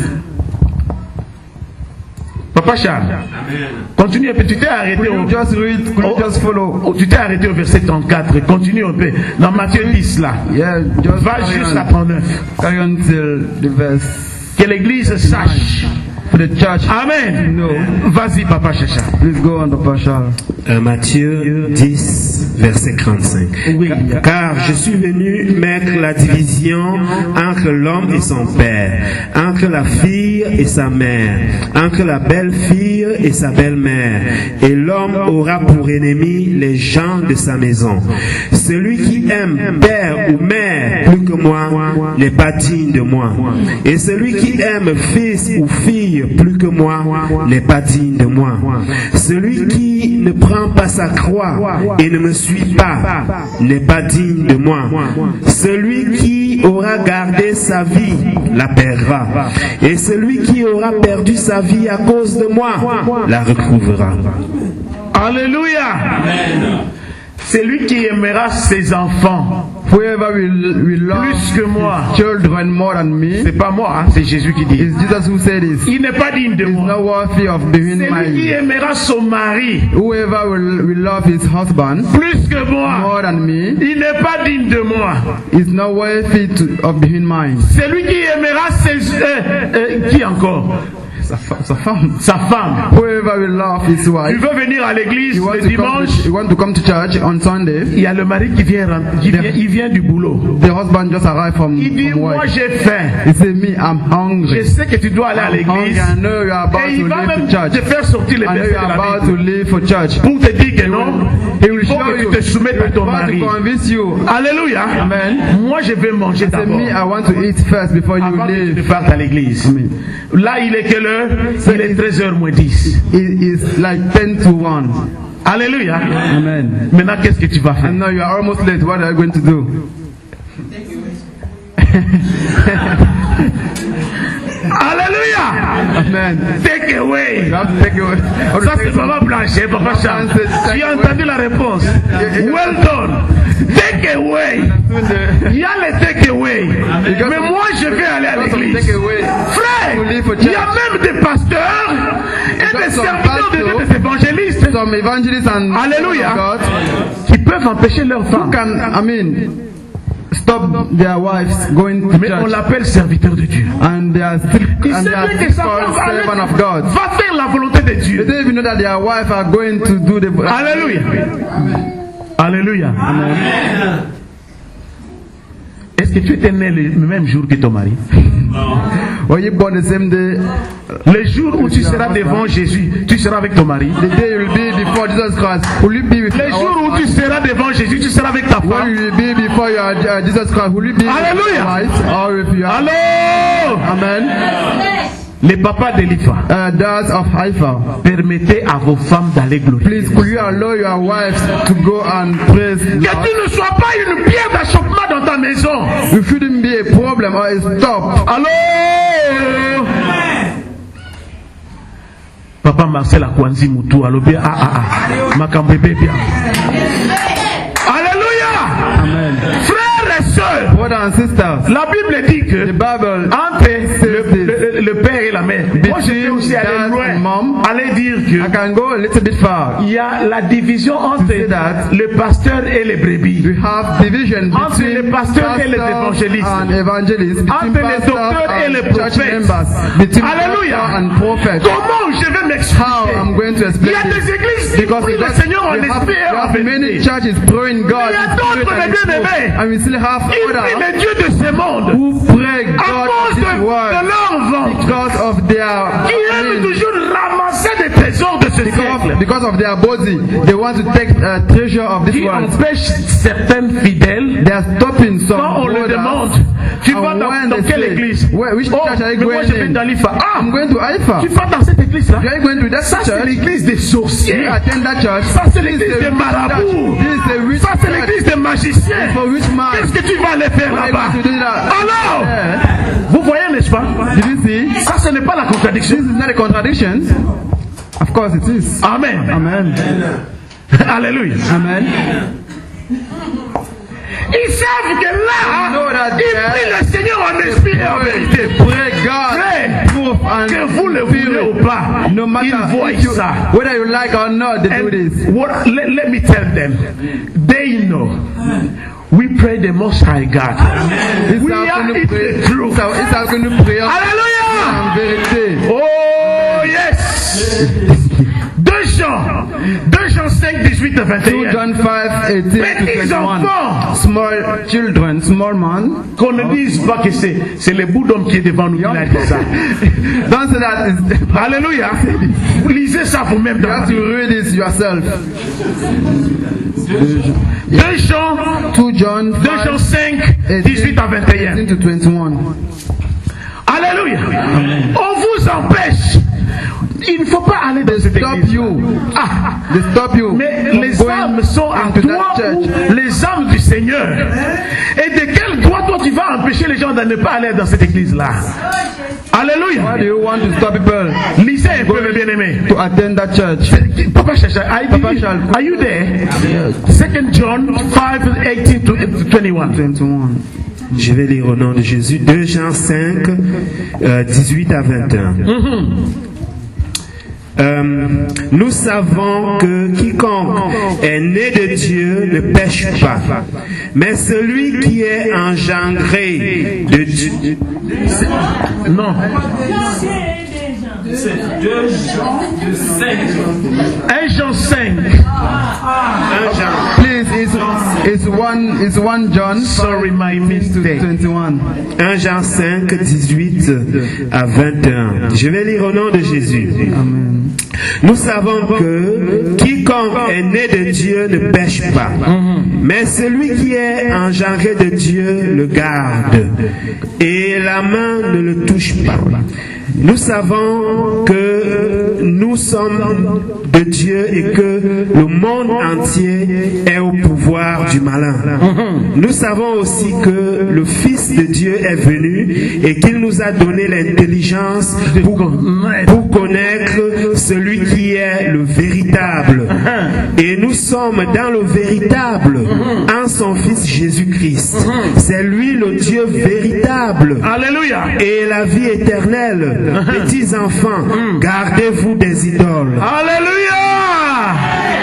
Papa Charles, continue un peu. Tu t'es arrêté could au, you just read, could you just follow? au- tu t'es arrêté au verset trente-quatre. Continue un peu. Dans Matthieu dix là. Yeah, just Va carry jusqu'à on, trente-neuf. carry on till the verse. Que l'église sache. For the church, Amen. no. Vas-y, Papa Chacha. Please go on, Papa Charles. Euh, Matthieu dix, verset trente-cinq. Oui. Car je suis venu mettre la division entre l'homme et son père, entre la fille et sa mère, entre la belle-fille et sa belle-mère. Et l'homme aura pour ennemi les gens de sa maison. Celui qui aime père ou mère plus que moi n'est pas digne de moi. Et celui qui aime fils ou fille plus que moi n'est pas digne de moi. Celui qui ne prend pas sa croix et ne me suit pas n'est pas digne de moi. Celui qui aura gardé sa vie la perdra. Et celui qui aura perdu sa vie à cause de moi la retrouvera. Alléluia. C'est lui qui aimera ses enfants Whoever will, will love plus que moi. children more than me, C'est pas moi, hein, c'est Jésus qui dit. it's Jesus who said this. Il n'est pas digne de He's moi. not worthy of being C'est lui qui my. aimera son mari Whoever will, will love his husband plus que moi. more than me Il n'est pas digne de moi. is not worthy to, of being mine. C'est lui qui aimera ses... euh, euh, qui encore? Sa, fa- sa femme. Sa femme. Whoever will love his Tu wife. veux venir à l'église You want, le to come dimanche? to, you want to come to church on Sunday. Il y a le mari qui vient, rent- qui vient, il vient du boulot. The husband just arrived from, Il dit, from moi work. j'ai faim. He said, me, I'm Je hungry. sais que tu dois aller à I'm hungry. l'église. I know you are about Et il to va leave même to church. te faire sortir les I know versets you de are la about to Bible leave for church. pour te dire que non, He will il faut show que you. tu te soumettes à He ton will mari. convince you. Alléluia. Amen. Moi je vais manger He said, d'abord me, I want to eat first before you avant que tu ne leave. partes à l'église. Amen. Là il est quelle heure? Il est treize heures moins dix. It is like ten to one. Alléluia. Amen. Maintenant qu'est-ce que tu vas faire? And now you are almost late. What are you going to do? Alléluia. Amen. Take away. You have to take away. Ça c'est Maman Blanche, hein, Papa Charles. Tu as entendu la réponse? Well done. Take away. Il y a les take away. Mais moi je vais aller à l'église. Take away. Frère, il y a même des pasteurs et des serviteurs de Dieu, des évangélistes Some evangelists and Alléluia. God qui peuvent empêcher leur who femme. can, I mean, stop their wives going to Mais on church, l'appelle serviteur de Dieu. and they are still Il and sait they are bien que still sa femme called va, aller- servant of God. va faire la volonté de They Dieu. don't even know that their wife are going to do the. Alléluia. Alléluia. Est-ce que tu étais né le même jour que ton mari? Were you born the same day? Le jour où tu seras devant Jésus, tu seras avec ton mari. The day you will be before Jesus Christ. Will you be with Le jour où tu seras devant Jésus, tu seras avec ta When femme. you will be before you are uh, Jesus Christ? Will you be Hallelujah. with your wife or with your? Allô? Amen. Les papas d'Elifa, Uh, dads of Haifa, permettez à vos femmes d'aller glorifier. please could you allow your wives to go and praise Que God? tu ne sois pas une pierre d'achoppement dans ta maison. You shouldn't be a problem or a stop. Allô? Papa Marcel Akwanzi Moutou, allo bien, ah ah ah, Makambebe bien. Alléluia! Amen. Frères et sœurs, brothers and sisters, la Bible dit que the Bible entre le, le, le père et la mère, moi je peux aussi aller dad loin, and mom, aller dire I que can go a little bit far. il y a la division entre say that le pasteur et les brebis, We have division entre between les pasteurs et les pastors évangélistes, and evangelists, entre between les pastors docteurs et and les church prophètes. members, between Alléluia. pastor and prophet. Comment je vais How m'expliquer? I'm going to Il y explain a des this. églises qui Because prient le God- Seigneur en we have, esprit et we en have many vérité. churches praying God Il y a in spirit d'autres, and in mes truth. bien-aimés, And we still have ils prient others les dieux de ce monde who pray à God cause in de, this de world leur ventre, because of their qui aiment I mean, toujours ramasser des trésors de ce because, siècle, because of their body. They want to take uh, treasure of this qui world. empêchent certains fidèles. They are stopping some Quand on le brothers. demande, tu And vas dans, when dans they quelle say, église? Where, which Oh, church are you mais moi going je vais in? dans l'Ifa. Ah, I'm going to Haifa. tu vas dans cette église-là. You are going to that Ça c'est church. l'église des You sorciers. attend that church. Ça c'est This is l'église a des rich marabouts. church. This is a rich Ça c'est church. l'église des magiciens. For rich man. Qu'est-ce que tu vas aller faire What are you là-bas? going to do that? Alors, Yeah. vous voyez, n'est-ce pas? Did you see? Ça ce n'est pas la contradiction. This is not a contradiction. Of course it is. Amen. Amen. Alléluia. Amen. Ils savent que là, You know that ils there- prient le Seigneur en esprit et en vérité. Pray God. Frère, Proof and que vous le voulez spirit. ou pas, No matter ils voient if you, ça. whether you like or not, they do this. And what, let, let me tell them, they know. We pray the Most High God. It's We how are going in to pray. the truth. It's how it's how going to pray. Alléluia. En vérité. Oh yes. deux Jean, deux Jean cinq, dix-huit à vingt et two un. John five, eighteen to Petits twenty-one. enfants, Small children, small man. qu'on ne dise pas que c'est, c'est le bout d'homme qui est devant nous qui a dit ça. Don't say that. It's, Alléluia. Vous lisez ça vous-même you dans la have to Bible. read this yourself. deux Jean, two John deux Jean five, cinq, dix-huit à vingt et un. eighteen to twenty-one. Alléluia. On vous empêche. Il ne faut pas aller dans cette Stop église. you. Ah, They stop you. mais from les going âmes sont à into toi that ou church. les âmes du Seigneur. Et de quel droit toi tu vas empêcher les gens de ne pas aller dans cette église-là? Why Alléluia. do you want to stop people Lisez un peu, mes bien-aimés. to attend that church? Papa Chacha, are Papa you, Chal- are you there? Second John five, eighteen to twenty-one. twenty-one. Je vais lire au nom de Jésus. deux Jean cinq, euh, dix-huit à vingt et un. Euh, nous savons que quiconque est né de Dieu ne pêche pas, mais celui qui est engendré de Dieu, Non. C'est deux Jean de cinq. un Jean cinq. un Jean, Please, it's, it's one, it's one John Sorry, my mistake. twenty-one. un Jean cinq, dix-huit à vingt et un. Je vais lire au nom de Jésus. Amen. Nous savons que quiconque est né de Dieu ne pêche pas, mais celui qui est engendré de Dieu le garde, et la main ne le touche pas. Nous savons que nous sommes de Dieu et que le monde entier est au pouvoir du malin. Nous savons aussi que le Fils de Dieu est venu et qu'il nous a donné l'intelligence pour, pour connaître celui qui est le véritable. Et nous sommes dans le véritable en son Fils Jésus-Christ. C'est lui le Dieu véritable Alléluia. et la vie éternelle. Petits enfants, gardez-vous des idoles. Alléluia.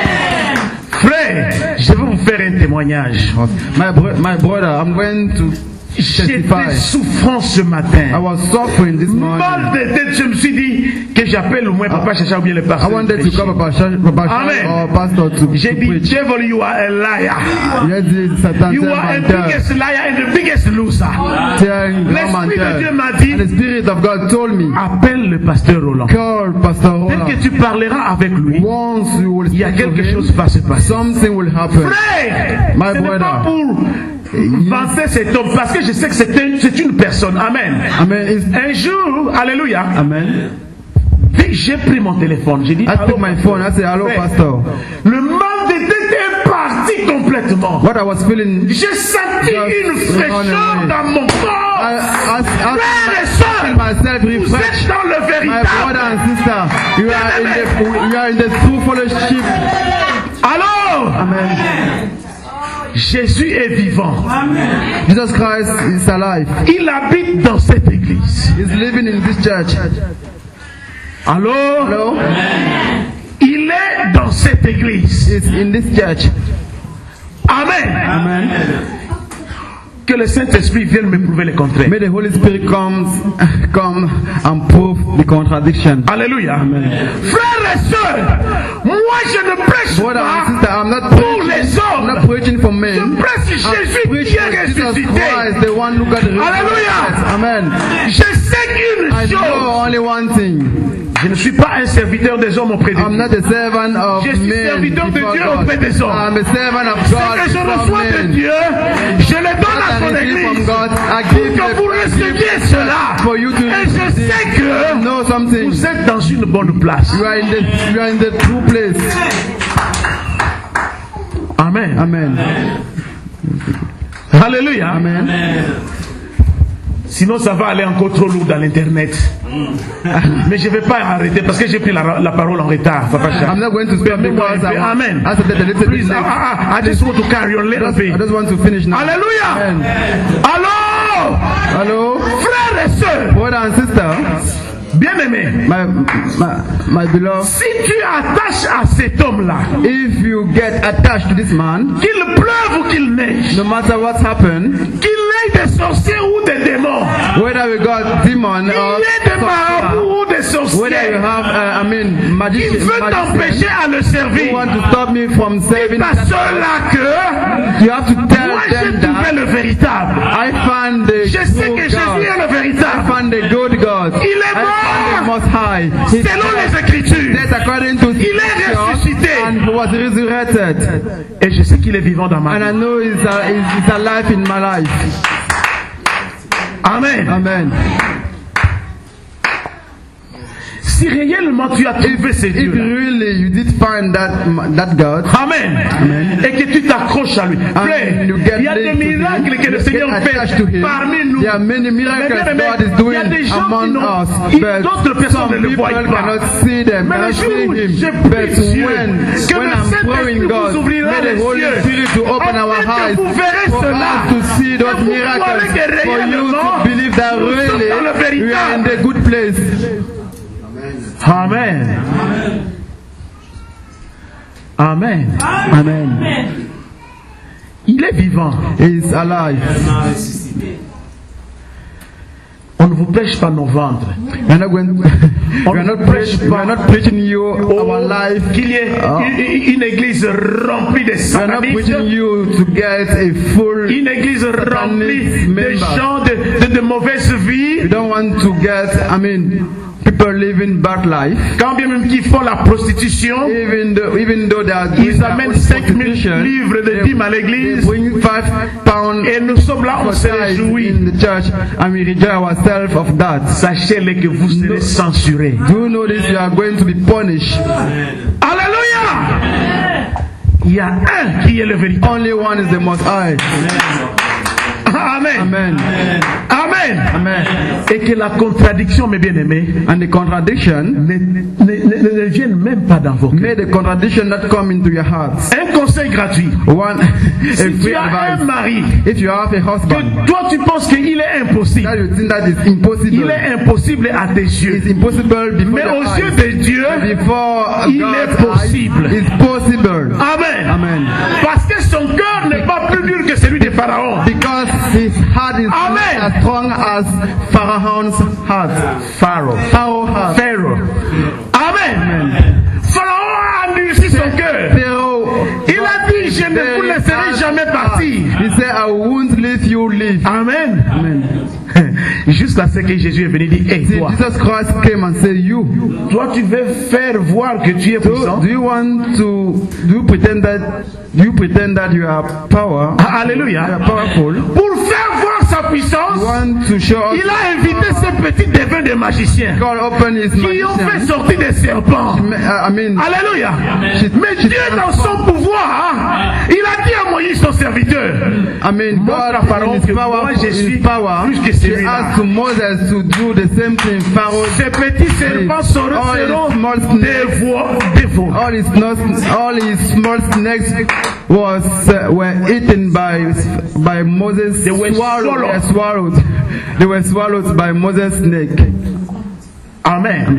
Frère, je vais vous faire un témoignage. My, bro- my brother, I'm going to J'étais testify. souffrant ce I matin. was suffering this Mal morning. de tête, je me suis dit que j'appelle au moins Papa Chacha ou bien le I pasteur. wanted to come Papa Shah- Papa Shah Amen. or pastor to, J'ai to dit, preach. devil, you are a liar. Yes, this Satan You tell are a man tell. biggest liar and the biggest loser. Tell him, come and L'Esprit de Dieu tell. m'a dit, And the Spirit of God told me, appelle le pasteur Roland. call Pastor Dès Roland. que tu parleras avec lui, Once you will il y a speak to quelque him, chose qui va se passer. something will happen. Frère, My ce n'est pas brother. pour vanter cet homme, parce que je sais que c'est un- c'est une personne. Amen. Amen. It's- Un jour, alléluia, Amen. dès que j'ai pris mon téléphone, j'ai dit, I allô, took my phone. I said, hello, frère. Pastor. Le mal de tête est parti complètement. What I was feeling, J'ai senti Just une fraîcheur run away. dans mon corps. I, I, I, Frères et feel sœurs, myself vous refreshed. êtes dans le My brother véritable. and sister, you are in the, you are in the true fellowship. Alors, Amen. Jésus est vivant. Jesus Christ is alive. Il habite dans cette église. He's living in this church. Allô? Hello? Il est dans cette église. He's in this church. Amen. Amen. Que le Saint-Esprit vienne me prouver le contraire. May the Holy Spirit comes, come and prove the contradiction. Alléluia. Frères et sœurs, moi je ne prêche Brother and sister, pas I'm not pour preaching, les I'm hommes. not preaching for men. Je prêche I'm Jésus preaching qui est Jesus ressuscité. Christ, the one who got resurrected. Alléluia. Amen. Je sais qu'une I know chose. only one thing. Je ne suis pas un serviteur des hommes auprès de I'm Dieu. not a servant of Je suis men serviteur de before Dieu God. auprès des hommes. I'm a servant of Ce God que je before reçois de men. Dieu, je le donne What à I son receive from église. God, I Pour give que vous it receviez cela. for you to Et je sais que know something. vous êtes dans une bonne place. You are in the, you are in the true place. Amen. Amen. Alléluia. Amen. Sinon, ça va aller encore trop lourd dans l'internet. Mais je ne vais pas arrêter parce que j'ai pris la, la parole en retard. Papa I'm not going to stop Permets-moi un because peu. I, Amen. I said that a little bit Please, I, late. I, I just want to carry on a little I bit. just want to finish now. Alléluia. Amen. Allô, Hello, frères et sœurs, brother and sister, bien-aimés, my, my, my beloved, si tu attaches à cet homme-là, if you get attached to this man, qu'il pleuve ou qu'il neige, no matter what's happened, qu'il ait des sorciers ou des démons, whether we got demon qu'il or ait des marabouts ou des whether you sorciers, have, uh, I mean, il magician, veut t'empêcher magician à le who servir. want to stop me from saving À that ceux-là person, que you have to tell moi j'ai them trouvé that le véritable. I found the Je sais true que Jésus God. est le I véritable. found the good God. Il est I found the mort Most High. He selon les died Écritures. according to Il est Scripture ressuscité. and was resurrected. Et je sais qu'il est vivant dans ma And I vie. know he's, uh, he's, he's alive in my life. Amen. Amen. Si réellement tu as trouvé ces If dieux, really you did find that that God, Amen. Et que tu t'accroches à lui. Frère, and you get il y a des linked to miracles him, que le you Seigneur get attached to fait him. parmi nous. There are many miracles Mais, mais, God is il y a doing des gens qui among n'ont- us, ils- but d'autres personnes some ne le people voient pas. cannot see them, Mais le cannot jour see où him. je But prie Dieu, when, que when le I'm Saint-Esprit praying God, vous ouvrira may les the Holy yeux, Spirit to open afin our que eyes vous verrez for cela, us to see et those vous miracles, croirez que for you réellement, to believe that nous sommes really dans le véritable. we are in the good place. Amen. Amen. Amen. Il est vivant. He is alive. On ne vous prêche pas nos ventres. We are not going. We are not preaching. We are not preaching you our life. Qu'il y ait Oh. une, une église remplie de We are not preaching satanistes, you to get a full. une église remplie de members. gens de, de, de mauvaise vie, We don't want to get. I mean, people living bad life. quand bien même qu'ils font la prostitution, Even though, even though they are doing ils their amènent own cinq mille prostitution, livres de they- dîmes à they l'église, bring five pounds et nous sommes là, on se tithe réjouit. in the church, and we rejoice ourselves of that. Sachez-le que vous serez censurés. Do you know this? You are going to be punished. Alléluia! Il y a un qui est le véritable. Only one is the Most High. Amen. Amen. Amen. Amen. Et que la contradiction, mes bien-aimés, And the contradiction, ne, ne, ne, ne vienne même pas dans vos cœurs. may the contradiction not come into your hearts. Un conseil gratuit. One, a Si free tu as un advice. mari, If you have a husband, que toi tu penses qu'il est that impossible, you think that is il impossible, est impossible à tes yeux. it's impossible before Mais your aux yeux eyes. de Dieu, Before il God's est possible. eyes, it's possible. Amen. Amen. Parce que son cœur n'est pas plus dur que celui de Pharaon. Because his heart is not Amen. as strong as Pharaoh's heart. Pharaoh. Pharaoh's heart. Pharaoh. Amen. Pharaon a endurci son cœur. Pharaoh, Il a dit, je ne vous laisserai jamais partir. He said, I won't let you live. Amen. Amen. Jusqu'à ce que Jésus est venu dire, hey, See, toi, Jesus Christ came and said, you, toi tu veux faire voir que tu es do, puissant. do you want to, do you pretend that, do you pretend that you have power? Ah, You Alléluia. are powerful. Pour faire voir sa puissance, You want to show us il a invité ces petits devins de magiciens God open his qui ont fait magician. sortir des serpents. I mean, Alléluia. she- Mais she Dieu dans son pouvoir, hein, il a dit à Moïse son serviteur, I mean, montre à God Pharaon in his que power, moi je in suis his power, plus que she celui-là. asked asked to Moses to do the same thing. Pharaoh, ces petits serpents seront, all seront his small snakes, dévo- dévorés. all his small, all his small snakes was uh, were eaten by by Moses. They were swallowed. swallowed. They were swallowed. They were swallowed by Moses' snake. Amen.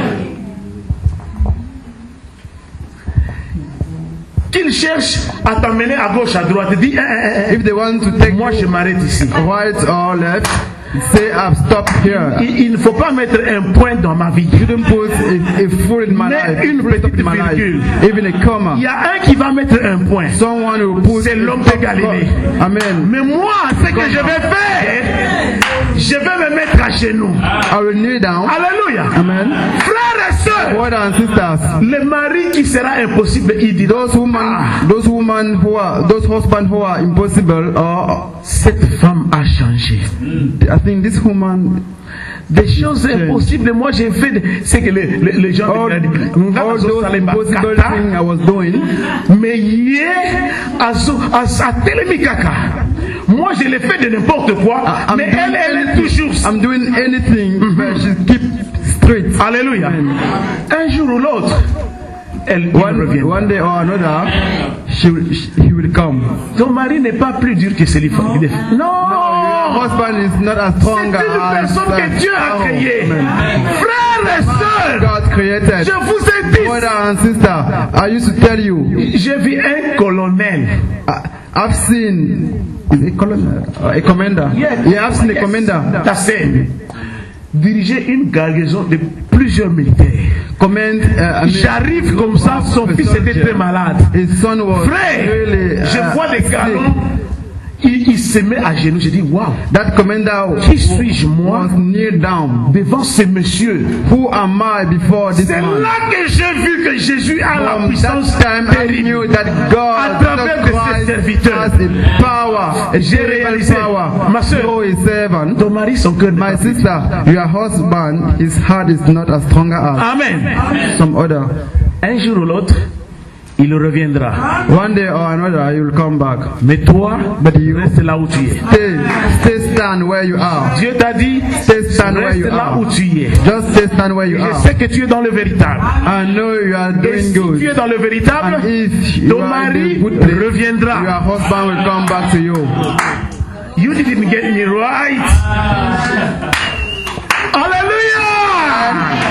Qu'ils cherchent à t'amener à gauche, à droite, dis, eh, eh, eh, If they want to take moi je m'arrête ici. right or left, say I've stopped here. Il, il ne faut pas mettre un point dans ma vie. You shouldn't put a, a foot in my Mais life. une Full stop petite in my life. virgule. Even a comma. Il y a un qui va mettre un point. Someone who puts C'est a l'homme stop- de Galilée. Amen. Mais moi, ce que je vais faire, je vais me mettre à genoux. I will kneel down. Alléluia. Amen. Frères et sœurs, Brothers and sisters, le mari qui sera impossible, il dit those women, those women who are, those husbands who are impossible, or cette femme a changé. I think this woman, Des choses impossibles, moi j'ai fait, de- c'est que les, les, les gens all, disent, all those impossible things I was doing, mais hier, à so- à à Télémikaka, moi je l'ai fait de n'importe quoi, I'm mais doing elle, elle est anything- toujours. I'm doing anything, but she keep straight. Alléluia. Un jour ou l'autre, elle il One, revient. one day or another, she, will- she, he will come. Ton mari n'est pas plus dur que celui Non, Your husband is not as c'est strong une as personne que Dieu a Oh, créée. amen. Frères et sœurs, God created. je vous ai dit, Brother and sister, I used to tell you, j'ai vu un colonel. I, I've seen is it a colonel, uh, a commander. Yeah, I've seen a commander. La scène. Diriger une garnison de plusieurs militaires. Command. Uh, I mean, J'arrive comme ça, son fils était très malade. His son was Frère, really. uh, je vois des sick. galons. Il, il se met à genoux. Je dis, waouh, That commander qui suis-je moi was kneel down. devant ce monsieur? Who am I before this C'est man? là que j'ai vu que Jésus a la From puissance that time, I terrible. knew that À God, travers de ses Christ, serviteurs. has a power, a J'ai terrible réalisé, power. ma sœur, through his servant. ton mari, son cœur n'est My pas plus. sister, your husband, his heart is not as strong as Amen. some other. Un jour ou l'autre, il reviendra. One day or another, you will come back. Mais toi, But you reste là où tu es. stay, stay stand where you are. Dieu t'a dit, Stay stand where reste you là are. où tu es. Just stay stand where you Je are. sais que tu es dans le véritable. I know you are Et doing si tu es good. dans le véritable, And if you ton are in mari the good place, your reviendra. husband will come back to you. You didn't get me right. Alléluia.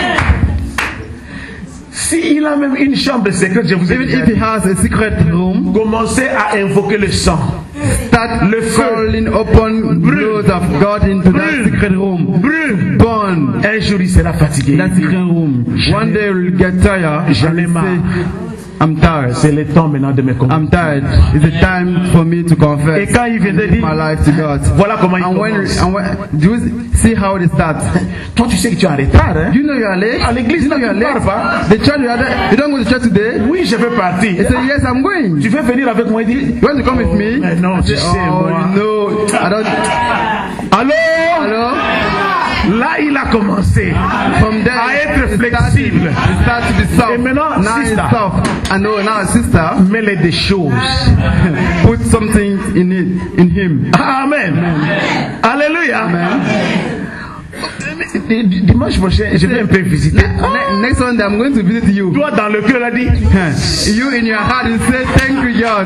S'il a même une chambre secrète, je vous ai Even dit, if he has a secret room, commencez à invoquer le sang. start Le feu. calling upon blood of God into that Brûle. secret room. Brûle. Burn Un jour, il sera fatigué. that secret room. One day you'll get tired J'en and ai you'll marre. say, I'm tired. C'est le temps maintenant de me I'm convaincre. tired. It's a time for me to Et confess quand il vient de give dire, my life to God. voilà comment il And when, commence. and when, do you see how it starts? Toi, tu sais que tu es en retard, hein? Do you know you are late? À l'église, you know tu you are ne late. pars pas. The church you are there, you don't go to church today? Oui, je vais partir. He said, yes, I'm going. Tu veux venir avec moi? Il dit, You want to come with me? mais non, I tu said, sais, oh, moi. no, I don't. allô? Hello? Là, il a commencé From there, à être it started, flexible. it started to be soft. Et maintenant, now it's sister. soft. And now, now, sister, Mêlez des choses. put something in it, in him. Amen. Alléluia. Amen. D- d- Dimanche prochain, je vais un peu visiter. Ne- next Sunday, I'm going to visit you. Toi, dans le cœur, il a dit, You in your heart, you say, thank you, God.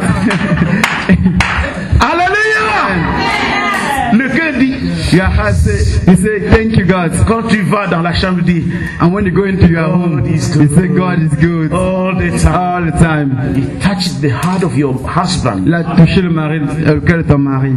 Alléluia. Le cœur dit, Your heart say, you say, thank you, God. quand tu vas dans la chambre, dis, And when you go into your home, God is you good. say, God is good all the time. all the time. It touched the heart of your husband. Il a touché le mari, le cœur de ton mari.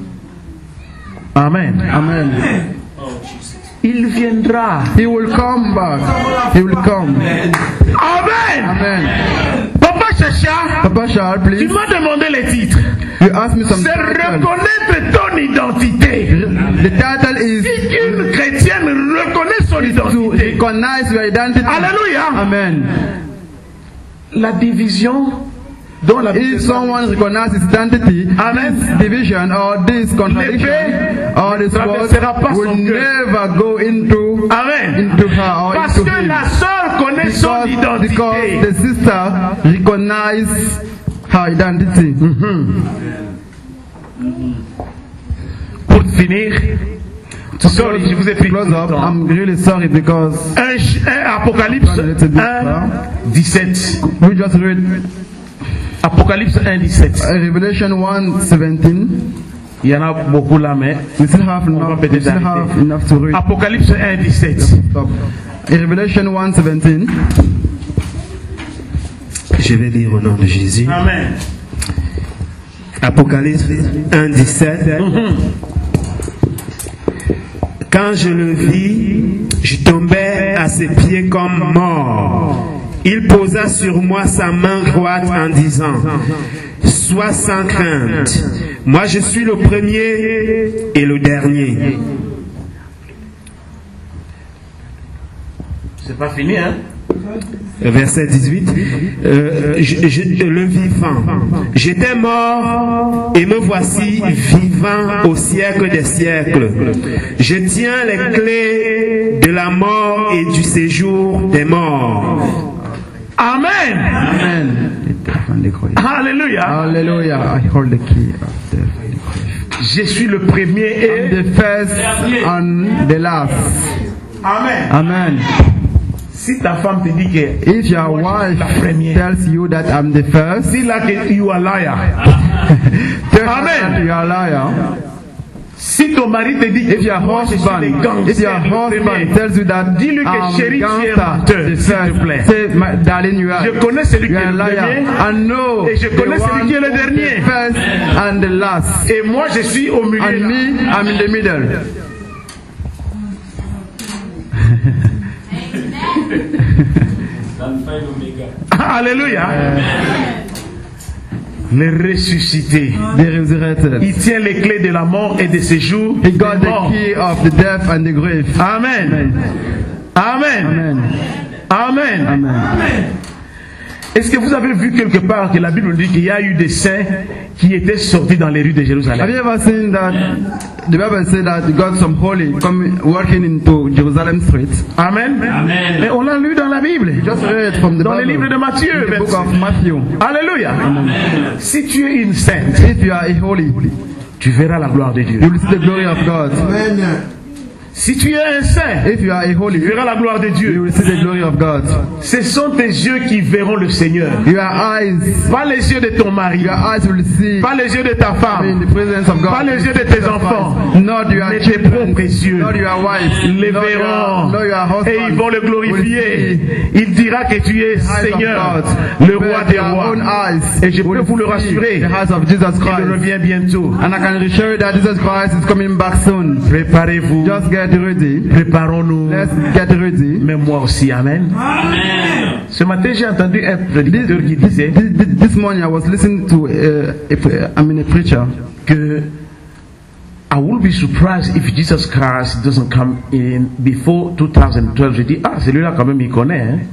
Amen. Amen. Il viendra. He will come back. He will come. Amen. Amen. Papa Chacha, Papa Charles, tu please. m'as demandé les titres. You asked me some C'est title. reconnaître ton identité. The title is Si une chrétienne reconnaît son to identité. recognize your identity. Alléluia. Amen. La division dont la Bible If parle. someone recognizes his identity, Amen. this division or this contradiction or this word traversera pas will son cœur. never go into Amen. into her or Parce into que him. la sœur connaît son Because, because identité. the sister recognizes her identity. Pour finir, Sorry, je vous ai pris close tout le up. temps. I'm really sorry because un, un Apocalypse un, dix-sept. we just read Apocalypse un, dix-sept. uh, Revelation one seventeen. Il y en a beaucoup là, mais We still have on va enough, we peut-être still have arrêter. enough to read. Apocalypse un, dix-sept. Stop. Revelation one seventeen. Je vais lire au nom de Jésus. Amen. Apocalypse un, dix-sept. Quand je le vis, je tombais à ses pieds comme mort. Il posa sur moi sa main droite en disant, sois sans crainte. Moi je suis le premier et le dernier. C'est pas fini, hein? Verset dix-huit. Euh, je, je, le vivant. J'étais mort et me voici vivant au siècle des siècles. Je tiens les clés de la mort et du séjour des morts. Amen. Amen. Alléluia. Hallelujah. I hold the key of death and the grave. Je suis le premier et The first and the last. Amen. Amen. Si ta femme te dit que If your wife la première, tells you that I'm the first, dis là que you are liar. tell her Amen. that you are a liar. Si ton mari te dit que If your moi, je suis le husband, gangster, if your le premier, husband tells you that dis-lui que I'm chérie, tu es gangster, menteur, the s'il te first, plaît. say, my darling, you are, Je connais celui qui you est are a le liar. premier I know et je the connais celui one qui est le who is dernier. the first and the last. et moi je suis au milieu. And là. me, I'm in the middle. L'alpha et l'oméga. Alléluia. Le ressuscité. The resurrected. Il tient les clés de la mort et de séjour. He got des the morts. key of the death and the grave. Amen. Amen. Amen. Amen. Amen. Est-ce que vous avez vu quelque part que la Bible dit qu'il y a eu des saints qui étaient sortis dans les rues de Have Jérusalem? you ever seen that the Bible said that God some holy come walking into Jerusalem streets? Amen. Amen. Et on l'a lu dans la Bible. Just read from the Dans le Bible. livre de Matthieu. In the book verset- of Matthew. Alléluia. Si tu es une sainte, If you are a holy, tu verras la gloire de Dieu. you will see the glory of God. Si tu es un saint, If you are a holy, tu verras la gloire de you Dieu. will see the glory of God. Ce sont tes yeux qui verront le Seigneur. Your eyes, Pas les yeux de ton mari. your eyes will see Pas les yeux de ta in femme. the presence of God. Pas les yeux de tes enfants. Not your Mais tes children, propres yeux. not your wife, Les not verront. your, not your husband. Et ils vont le will glorifier. see Il dira que tu es the eyes Seigneur, of le God. roi But des your rois. own eyes Et je peux will vous le see rassurer. the eyes of Jesus Il Christ. revient bientôt. And I can assure you that Jesus Christ is coming back soon. Préparez-vous. Just get ready. Préparons-nous. Let's get ready. Mais moi aussi, Amen. Ce matin, j'ai entendu un prédicateur qui This, disait this, this morning I was listening to uh, a, I mean a preacher. que I will be surprised if Jesus Christ doesn't come in before two thousand twelve. Je dis, ah, celui-là quand même il connaît. Hein?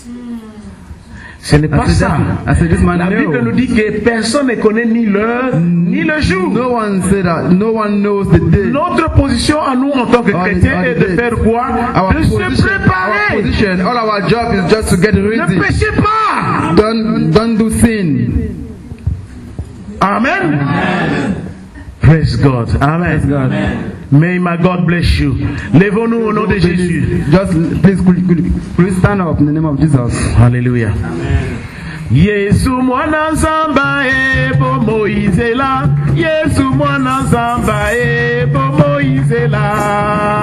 Ce n'est pas I said, ça. that- I said, this man La Bible knew. nous dit que personne ne connaît ni l'heure ni le jour. No one said that. No one knows the day. Notre position à nous en tant que All the- chrétiens all est the de days. faire quoi? Our De se position, our préparer. position, all our job is just to get Ne ready. péchez pas. Don't don't do sin. Amen. Praise God. Amen. God. May my God bless you. Lèvons-nous au nom de Jésus. Just please could, could, could we stand up in the name of Jesus? Hallelujah. Yesu mwana nzamba ebo Moizela. Yesu mwana nzamba ebo Moizela.